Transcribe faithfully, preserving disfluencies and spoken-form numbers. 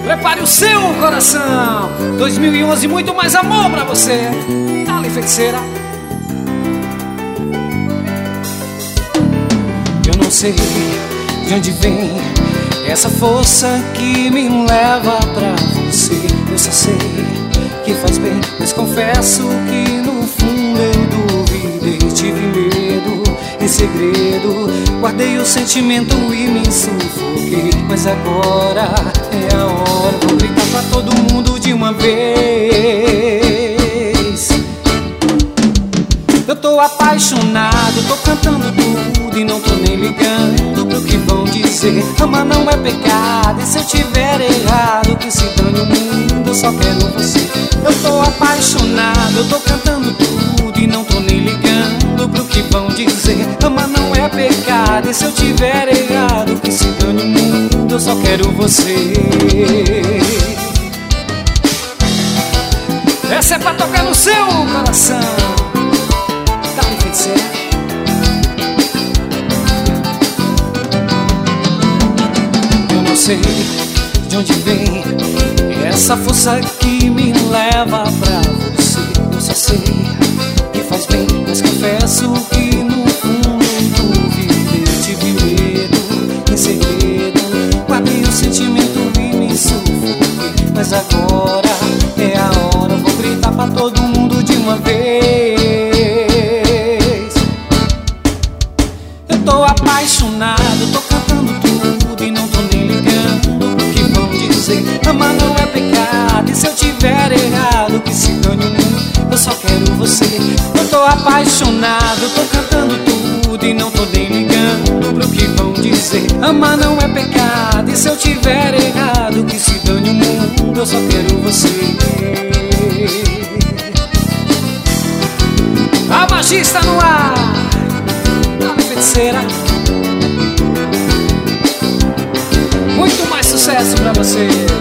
Prepare o seu coração. dois mil e onze, muito mais amor pra você. Dale, feiticeira. Eu não sei de onde vem essa força que me leva pra você. Eu só sei que faz bem, mas confesso que no fundo eu duvidei. Tive medo, em segredo guardei o sentimento e me sufoquei. Mas agora é a hora, vou gritar pra todo mundo de uma vez. Eu tô apaixonado, tô cantando tudo e não tô nem ligando pro que vão dizer. Amar não é pecado, e se eu tiver errado, que se dane o mundo, eu só quero você. Eu tô apaixonado, eu tô cantando tudo e não tô nem ligando pro que vão dizer. Amar não é pecado, e se eu tiver errado, que se dane o mundo, eu só quero você. Essa é pra tocar no seu coração. Dale, feiticeira. Eu não sei de onde vem essa força que me leva pra você. Eu só sei que faz bem, mas confesso que no fundo duvidei. Tive medo, em segredo guardei o sentimento e me sufoquei. Mas agora é a hora, vou gritar pra todo mundo de uma vez. Eu tô apaixonado, tô cantando tudo e não tô nem ligando pro que vão dizer. Amar não é pecado, e se eu tiver errado, que se dane o mundo, eu só quero você. Eu tô apaixonado, tô cantando tudo e não tô nem ligando pro que vão dizer. Amar não é pecado, e se eu tiver errado, que se dane o mundo, eu só quero você. A magia está no ar. Dale, feiticeira. Muito mais sucesso pra você.